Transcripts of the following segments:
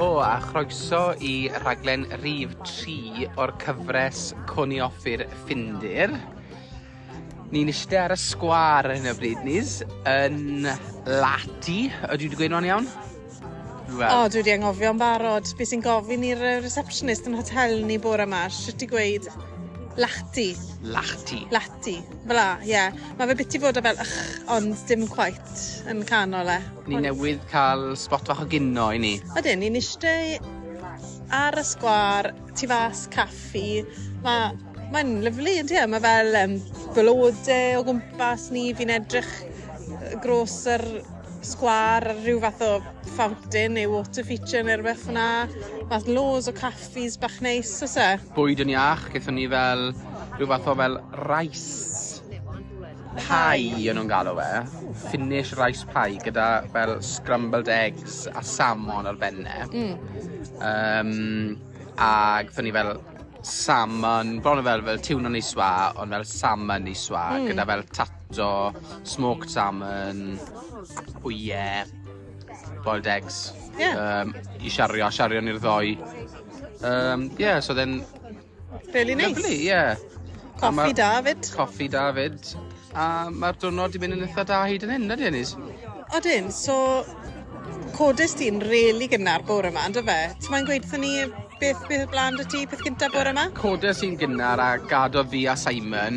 Helo a chroeso i raglen rhif 3 o'r cyfres Cwni Offir Ffindir. Ni'n eistedd ar y sgwâr yn y bryd nis, yn Lati. Ydw i wedi gweud nhw'n iawn? Dwi wedi anghofio'n barod. Be sy'n gofyn i'r receptionist yn hotel ni bore yma? Sut ti gweud? Lati. Lati. Fela, ie. Mae fe biti fod o fel ond dim quite yn canol e. Ni newydd cael spot fach o ginno i ni. Ydyn, ni'n eistedd ar y sgwâr, tu fas caffi. Mae'n lyflu, ynddi e? Mae fel blodau o gwmpas ni. Fi'n edrych gros yr sgwâr, rhyw fath o fountain neu water feature neu rhywbeth fyna. Fath loads o caffis bach neis, oes e? Bwyd yn iach, gaethon ni fel rhyw fath o fel rice pie yn nhw'n galw e. Finish rice pie gyda fel scrambled eggs a salmon ar benne. A gaethon ni fel salmon, bron o fel tuna niswa, ond fel salmon niswa, gyda fel tato, smoked salmon, hwyau, boiled eggs. I siario ni'r ddoi. So then... Really nice. Lovely, yeah. Coffi David. A mae'r diwrnod wedi mynd yn eitha da hyd yn hyn, ydy Enis? Odyn, so... Codes ti'n really gynnar bore yma, ynddo fe? Ti'n gweithio ni beth blaen dy ti, beth gyntaf bore yma? Codes ti'n gynnar a gadodd fi a Simon,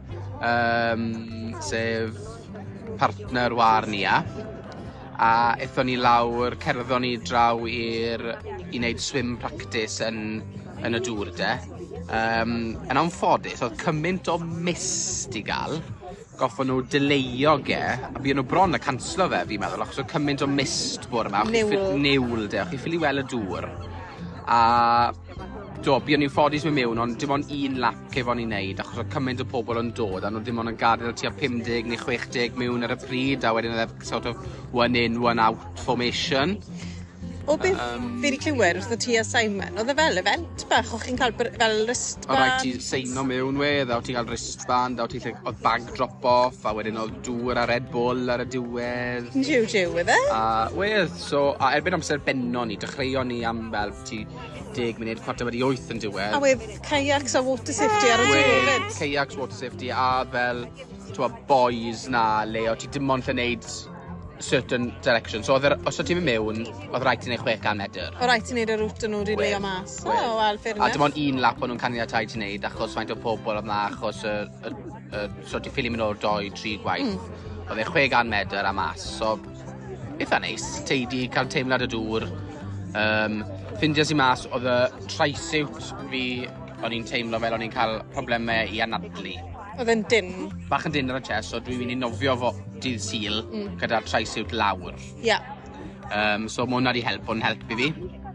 sef partner war ni a eithon ni lawr, cerddon ni draw i wneud swim practice yn y dŵr de. Yn anffodus, oedd cymaint o mist i gael, goffon nhw dyleio ge, a bu nhw bron a canslo fe, fi'n meddwl, achos oedd cymaint o mist bore yma. Niwl de, o'ch chi ffili weld y dŵr. A do, bu ni'n ffodus mewn, ond dim ond un lap cefon ni'n neud, achos oedd cymaint o pobl yn dod, a nhw dim ond yn gadael tua 50 neu 60 mewn ar y pryd, a wedyn oedd sort of one in, one out formation. O beth fi wedi clywed wrth o ti a Simon, oedd e fel event bach, o'ch chi'n cael fel wristband? O rhaid ti seino mewn wedd, a o ti'n cael wristband, a o ti'n oedd bag drop-off, a wedyn oedd dŵr a Red Bull ar y diwedd. Jiw, wedd e? Wedd, a erbyn amser benno ni, dechreuon ni am fel ti 10 munud, 7:45 yn diwedd. A wedd kayaks a water safety ar y diwedd? Kayaks, water safety, a fel boys na, le o ti dim ond lle neud certain direction. So os o ti'n mynd mewn, oedd rhaid ti'n neud 600 medr. O rhaid ti'n neud y rŵt yn nhw wedi leo mas. Wel, fair enough. A dim ond un lap o'n nhw'n caniatáu ti'n neud, achos faint o pobl oedd na, achos so ti'n ffili mynd o'r 2-3 gwaith. Oedd e 600 medr a mas. So, eitha neis. Teidi, cael teimlad y dŵr. Ffindiau si mas, oedd y tri-suit fi, o'n i'n teimlo fel o'n i'n cael problemau i anadlu. Oedd e'n dyn? Bach yn dyn ar y chest, so dwi'n mynd i nofio fo dydd Sul gyda'r tri-suit lawr. Ia. So mae hwnna wedi helpu fi.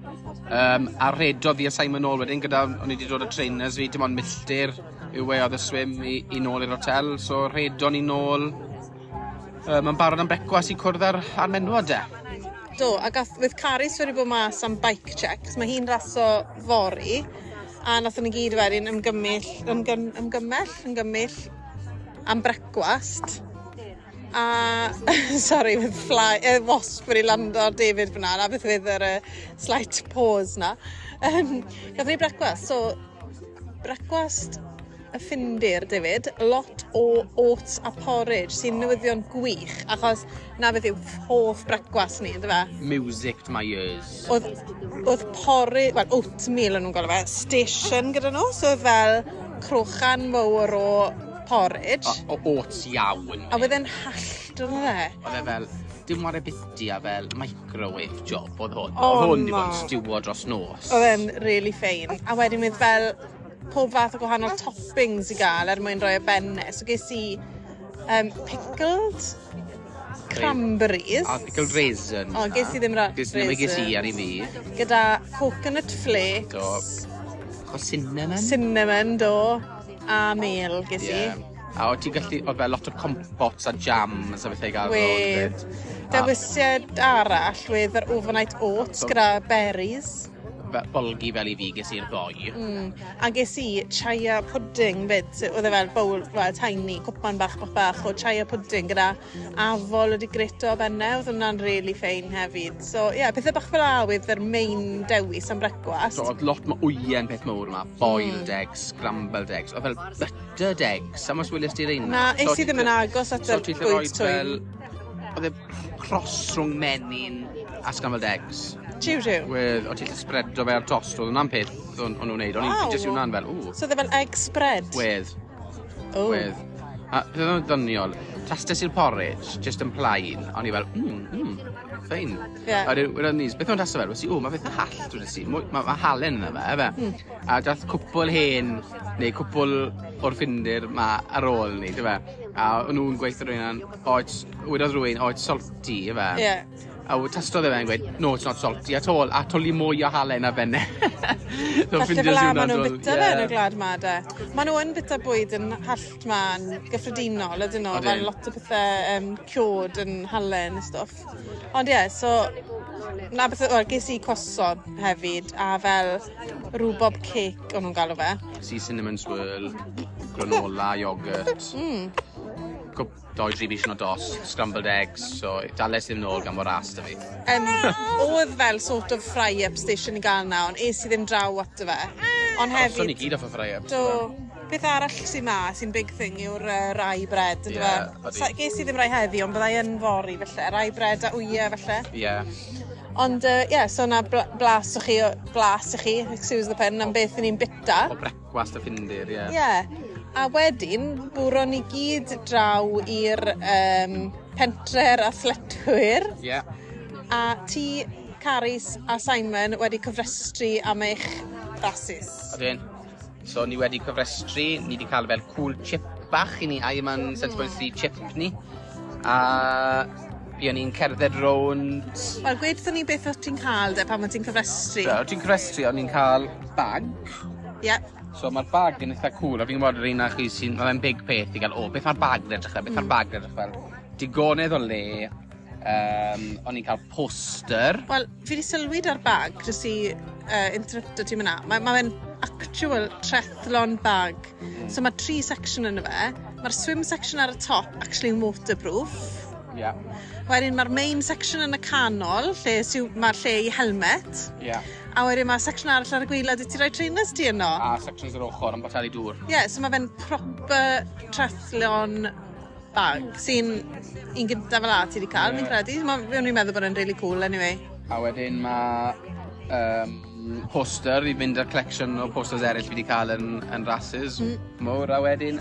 A redodd fi a Simon ôl wedyn, gyda o'n i wedi dod o trainers fi, dim ond milltir yw oedd y swim i nôl i'r hotel, so redon ni nôl. Mae'n barod am brecwas i cwrdd ar menwod e. Do, a fydd Caris wedi bod mas am bike checks, mae hi'n raso fori, a nath ni gyd wedyn ymgymell am brecwast. A, sorry, fydd wasp wedi lando ar David fyna, a beth fydd yr slight pause na. Gath ni brecwast, so brecwast y Ffindir, David, lot o oats a porridge sy'n newyddion gwych, achos na beth yw hoff brecwast ni, ynddo fe? Music to my ears. Oedd porridge, wel, oatmeal yn nhw'n gael fe, station gyda nhw, so fel crochan fawr o porridge. O oats iawn. A wedd e'n hallt o'n fe? Oedd e fel, dim war e biti a fel microwave job oedd hwn. Oedd hwn di bod yn stiwo dros nos. Oedd e'n really fein. A wedyn wedd fel pob fath o gwahanol toppings i gael mwyn rhoi y benne. So ges i pickled cranberries. A pickled raisin. O, ges i ddim raisin. Ges i ar i fi. Gyda coconut flakes. Do. O cinnamon. Cinnamon, do. A mel ges i. A o ti'n gallu, oedd fel lot o compots a jams a bethau gael. Wedd. Dewisiad arall wedd yr overnight oats gyda berries. bolgi fel I fi, ges i'r ddoi. A ges I chaya pudding byd, oedd e fel bowl fel tiny, cwpan bach o chaya pudding gyda afol wedi grito o benne, oedd hwnna'n really ffein hefyd. So, ie, pethau bach fel awydd yr main dewis am brecwast. So, oedd lot ma wyen peth mawr yma, boiled eggs, scrambled eggs, oedd fel buttered eggs, am os wylis di'r un? Na, es I ddim yn agos at yr bwyd twyn. Oedd e cross rhwng menyn a scrambled eggs. Jiw. O ti'n spread o fe ar tost, oedd hwnna'n peth o'n nhw'n wneud. O'n i'n ffitio hwnna'n fel, So oedd e fel egg spread? Wedd. A peth o'n ddoniol, tastes i'r porridge, just yn plaen, o'n i fel, ffein. A wedyn nis, beth o'n tasau fel, mae beth y hall, dwi'n si, mae halen yna fe, efe. A dath cwpl hen, neu cwpl o'r ffindir ma ar ôl ni, dy fe. A o'n nhw'n gweithio rhywun, wedodd rhywun, it's salty, efe. A tastodd e fe'n gweud, no, it's not salty at all, a tolli mwy o halen a fenne. Felly fel a maen nhw'n bita fe yn y glad ma, de. Maen nhw'n bita bwyd yn hallt ma'n gyffredinol, ydyn nhw, fel lot o bethau ciod yn halen y stwff. Ond ie, so, na bethau, ges I coson hefyd, a fel rhubob cake o'n nhw'n galw fe. Si cinnamon swirl, granola, yoghurt. 2-3 bision o dos, scrambled eggs, so dales ddim nôl gan mor ras da fi. Oedd fel sort of fry-up station I gael na, ond es I ddim draw at fe. Ond hefyd... Os o'n I gyd off o fry-up. Beth arall sy'n ma, sy'n big thing yw'r rai bread, ydw fe? Ges I ddim rai heddi, ond byddai yn fori felly, rai bread a wyau felly. Ond so yna blas i chi, excuse the pen, am beth ni'n bita. O brecwast y ffindir, A wedyn, bwron ni gyd draw i'r pentre'r athletwyr. A ti, Caris a Simon wedi cyfrestru am eich rhasys. Ydyn. So ni wedi cyfrestru, ni wedi cael fel cool chip bach I ni, a yma'n 7.3 chip ni. A o'n i'n cerdded rownd... Wel, gwedwch ni beth o ti'n cael de pan ti'n cyfrestru. O ti'n cyfrestru, o'n i'n cael bag. So mae'r bag yn eitha cool, a fi'n gwybod yr un a chi sy'n, mae'n big peth I gael, beth mae'r bag yn edrych fel, beth mae'r bag yn edrych fel. Digonedd o le, o'n i'n cael poster. Wel, fi wedi sylwyd ar bag, jyst I interrupto ti myna. Mae'n actual trethlon bag. So mae 3 section yn y fe. Mae'r swim section ar y top, actually waterproof. Wedyn mae'r main section yn y canol, mae'r lle I helmet. A wedyn mae section arall ar y gwaelod, ti roi trainers ti yno? A sections ar ochr yn boteli dŵr. So mae fe'n proper trethlon bag, sy'n un gyntaf fel a ti wedi cael, fi'n credu. Fi'n meddwl bod e'n really cool, anyway. A wedyn mae poster I fynd â'r collection o posters eraill fi wedi cael yn rhasys mawr. A wedyn,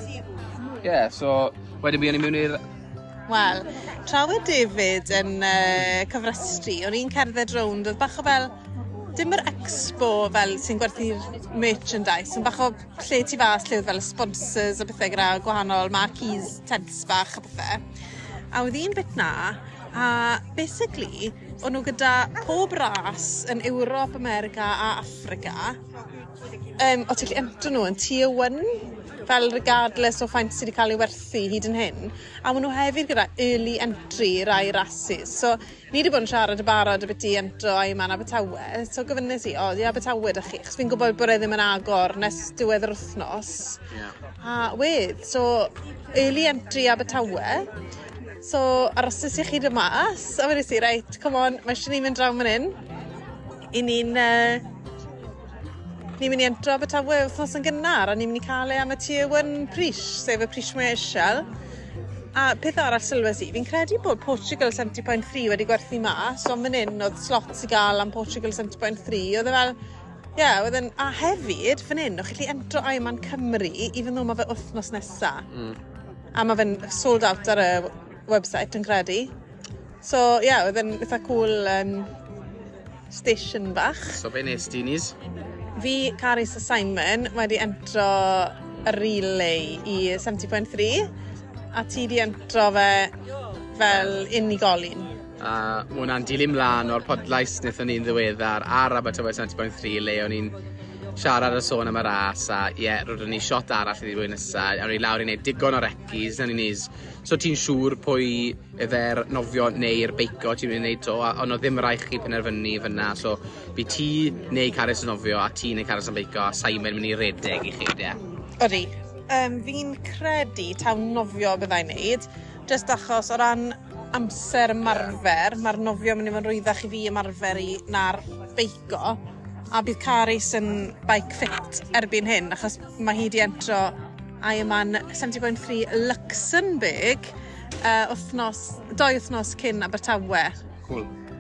so wedyn mi o'n I mewn i'r... Wel, tra oedd David yn cyfrestru, o'n i'n cerdded rownd, oedd bach o fel... Dim yr expo fel sy'n gwerthu'r merchandise, yn bach o lle tu fas, lle oedd fel sponsors a bethau gyda gwahanol marquees, tents bach a bethau. A oedd un bit na, a basically, o'n nhw gyda pob ras yn Ewrop, America a Africa. O ti'n gallu entro nhw yn tier 1, fel regardless o faint sydd wedi cael ei werthu hyd yn hyn. A maen nhw hefyd gyda early entry rai rhasys. So, ni wedi bod yn siarad y barod y beth I entro a'i man Abertawe. So, gofynnus I, Abertawe dych chi. Chos fi'n gwybod bod e ddim yn agor nes diwedd yr wythnos. A so, early entry Abertawe. So, arosys I chi dy mas. A wedys I, reit, come on, mae eisiau ni'n mynd draw man hyn. I ni'n mynd I entro Abertawe wythnos yn gynnar, a ni'n mynd I cael am y tier 1 pris, sef y pris mwy eisiau. A peth arall sylwes I, fi'n credu bod Portugal 70.3 wedi gwerthu mas, so fan hyn oedd slots I gael am Portugal 70.3, oedd e fel, a hefyd, fan hyn, o'ch chi entro Ironman Cymru, even though mae fe wythnos nesa. A mae fe'n sold out ar y website yn credu. So, oedd e'n eitha cool station bach. So, be nes ti nis? Fi, Caris a Simon wedi entro y relay I 70.3 a ti wedi entro fe fel unigolyn. A hwnna'n dilyn mlaen o'r podlais wnaethon ni'n ddiweddar ar Abertawe 70.3 le o'n i'n siarad a sôn am y ras, a rydyn ni shot arall i ddweud nesaf, a ni lawr i wneud digon o recis, na ni nis. So ti'n siŵr pwy yfe'r nofio neu'r beico ti'n mynd i wneud to, ond o ddim rhaid chi penderfynu fyna, so bu ti neu Carys yn nofio, a ti neu Carys yn beico, a Simon mynd i redeg i chi, ie? Odi. Fi'n credu taw nofio byddai'n neud, jyst achos o ran amser ymarfer, mae'r nofio mynd i fod yn rwyddach i fi ymarfer i na'r beico, a bydd Carys yn bike fit erbyn hyn, achos mae hi di entro Ironman 70.3 Luxembourg 2 wythnos cyn Abertawe. Cool.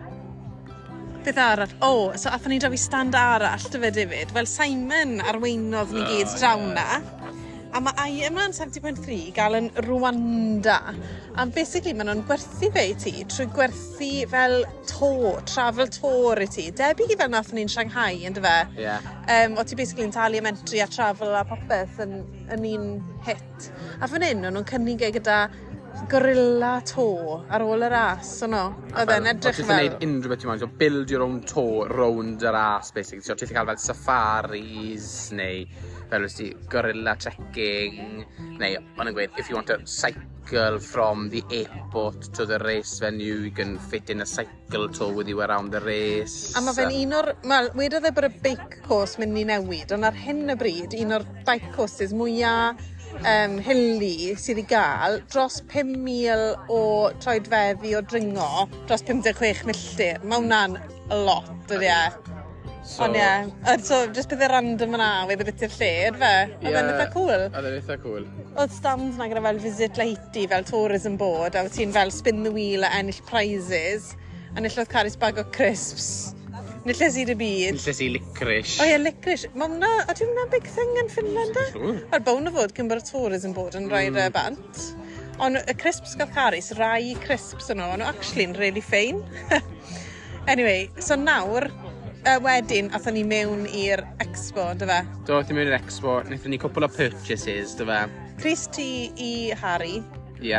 Beth arall? So athyn ni draw i stand arall, dy David. Wel, Simon arweinodd ni gyd draw na. A mae Ironman 70.3 gael yn Rwanda. A basically, maen nhw'n gwerthu fe i ti trwy gwerthu fel travel tour i ti. Debyg i fel nathon ni'n Shanghai, ynddo fe? Ie. O ti basically yn talu am entry a travel a popeth yn un hit. A fan hyn, nhw'n cynnig gyda gorilla tour ar ôl y ras, o'n o? Oedd e'n edrych fel... Ti'n gwneud unrhyw beth ti'n mwyn, so build your own tour round y ras, basically. So ti'n cael fel safaris, neu fel ysdi gorilla trekking, neu, ond yn gweud, if you want to cycle from the airport to the race venue, you can fit in a cycle tour with you around the race. A mae fe'n un o'r... Wel, wedodd e bod y bike course mynd i newid, ond ar hyn y bryd, un o'r bike courses mwyaf hilly sydd i gael dros 5,000 o troedfeddi o dringo dros 56 milltir. Mae hwnna'n lot, ydy e. Ond so jyst bydde random yna wedd y bit i'r lle, fe? Oedd e'n eitha cool. Oedd e'n eitha cool. Oedd stand na gyda fel Visit Lahiti, fel tourism board, a wyt ti'n fel spin the wheel a ennill prizes, a nillodd Carys bag o crisps. Nilles i dy byd. Nilles i licorice. Licorice. Ydy hwnna big thing yn Finland, e? Ar bawn o fod cyn bod y tourism board yn rhoi'r bant. Ond y crisps gael Carys, rai crisps yn nhw actually yn really ffein. Anyway, so nawr, wedyn, athyn ni mewn i'r expo, dy fe? Do, athyn ni mewn i'r expo, wnaethon ni cwpl o purchases, dy fe? Chris ti i Harry. Ie.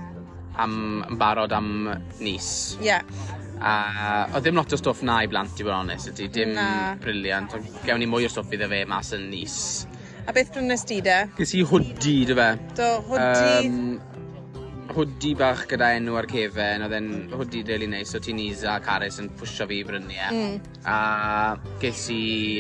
Am barod am Nice. Ie. O ddim lot o stwff na i blant, i bod honest, ydy, dim briliant. Gewn ni mwy o stwff iddo fe mas yn Nice. A beth brynes ti de? Ges i hoodie, dy fe. Do, hoodie? Hoodie bach gyda enw ar cefen, oedd e'n hoodie really neis, so ti'n Isa a Carys yn pwysio fi i brynu e. A ges i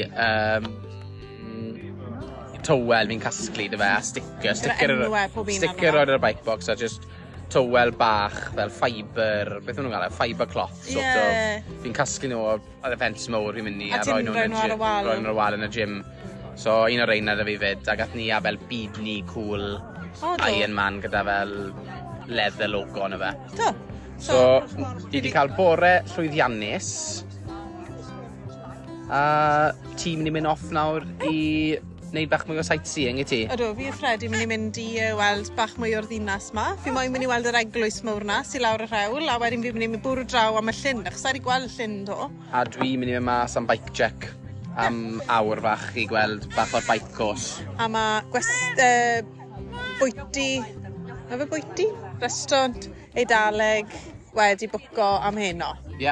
towel fi'n casglu, dy fe, a sticker roed ar y bike box, a just towel bach, fel fibre, beth nhw'n gael, fibre cloth. Fi'n casglu nhw ar y fence mowr fi'n mynd i, a roi nhw ar y wal yn y gym. So un o'r reina da fi fyd, a gath ni a fel beadney cool Ironman gyda fel leather logo yn y fe. Do. So, i wedi cael bore llwyddiannus. A ti'n mynd i mynd off nawr i wneud bach mwy o sightseeing i ti? Ydw, fi a Fred i'n mynd i mynd i weld bach mwy o'r ddinas ma. Fi moyn mynd i weld yr eglwys mawr na, sy'n lawr y rhewl, a wedyn fi'n mynd i mynd bwrw draw am y llyn, achos sa'i wedi gweld llyn do. A dwi'n mynd i mynd mas am bike check am awr fach i gweld bach o'r bike course. A mae bwyty, mae fe bwyty? Restaurant Eidaleg wedi bwco am heno. Ie.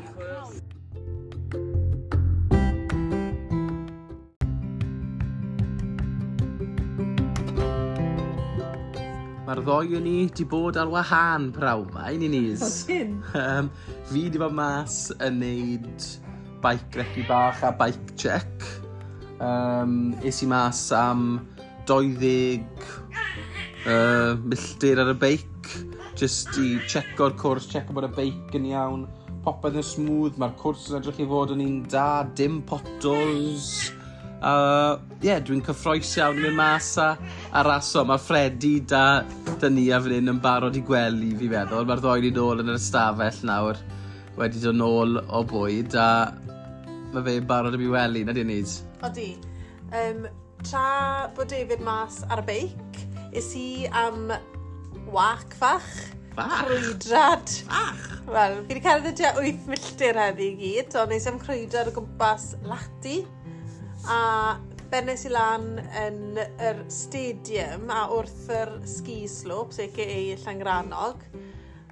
Mae'r ddoi o ni wedi bod ar wahân prawf ma, un i nis. Fi wedi bod mas yn neud bike recu bach a bike check. Es i mas am 20 milltir ar y beic, just i checko'r cwrs, checo bod y beic yn iawn, popeth yn smooth, mae'r cwrs yn edrych i fod yn un da, dim potholes. Dwi'n cyffroes iawn yn mynd mas a raso. Mae Freddy da ni a fan hyn yn barod i gwely fi feddwl. Mae'r ddoi ni nôl yn yr ystafell nawr, wedi dod nôl o bwyd, a mae fe barod i mi wely, na di'n neud? Odi. Tra bod David mas ar y beic, is i am wac fach. Crwydrad. Wel, fi wedi cael ddau 8 milltir heddi i gyd, ond nes am crwydrad o gwmpas Lati. A bennes i lan yn yr stadium a wrth yr ski slopes, a.k.a. Llangrannog.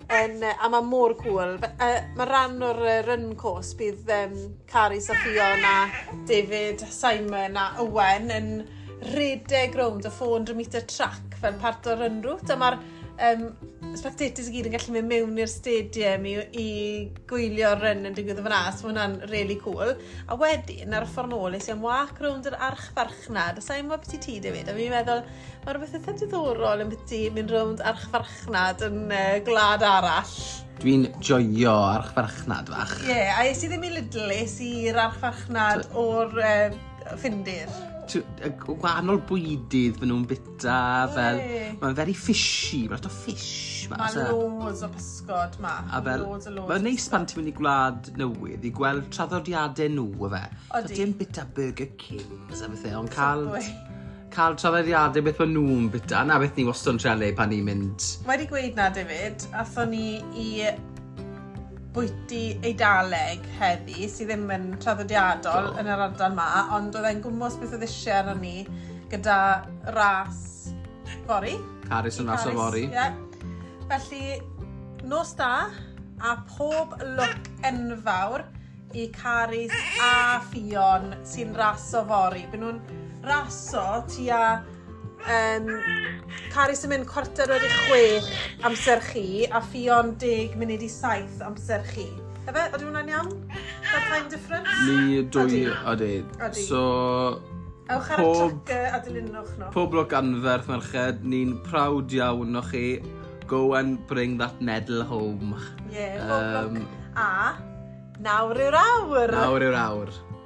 A mae mor cool. Mae rhan o'r run course bydd Caris a Fion a David, Simon a Owen yn redeg rownd y 400 metre track fel part o'r run route. A mae'r spectators i gyd yn gallu mynd mewn i'r stadium i gwylio'r run yn digwydd o fyna. So mae hwnna'n really cool. A wedyn, ar y ffordd nôl, is i'n wac rownd yr archfarchnad. A sa'n mwyn beth i ti, David? A fi'n meddwl, mae rhywbeth eitha diddorol yn beth i mynd rownd archfarchnad yn gwlad arall. Dwi'n joio archfarchnad fach. Ie, a es i ddim i Lidlis i'r archfarchnad o'r ffindir. Gwahanol bwydydd fy nhw'n bita fel... Mae'n very fishy, mae'n lot o fish. Mae loads o pysgod ma. Mae'n neis pan ti'n mynd i gwlad newydd i gweld traddodiadau nhw o fe. Odi. Ti'n bita Burger Kings a bethau, ond cael traddodiadau beth mae nhw'n bita. Na beth ni wastad yn trelu pan ni'n mynd... Wedi gweud na, David, athon ni i bwyty Eidaleg heddi, sydd ddim yn traddodiadol yn yr ardal ma, ond oedd e'n gwmws beth oedd eisiau arno ni gyda ras fori. Caris yn ras o fori. Yeah. Felly, nos da, a pob look enfawr i Caris a Fion sy'n ras o fori. Byd nhw'n raso tua... Caris yn mynd 4:45 amser chi, a Fion 10 munud i 7 amser chi. Efe, ydy hwnna'n iawn? That time difference? Ni dwy, odi. So... Ewch ar y tracker a dilynwch nhw. Pob lwc anferth merched, ni'n proud iawn o chi. Go and bring that medal home. Ie, pob lwc. A, nawr yw'r awr. Nawr yw'r awr.